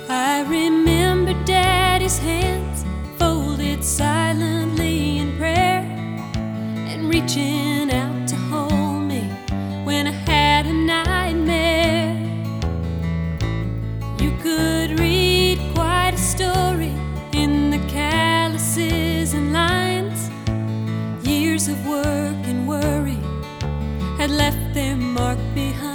I remember Daddy's hands folded silently in prayer, and reaching out to hold me when I had a nightmare. You could read quite a story in the calluses and lines. Years of work and worry had left their mark behind.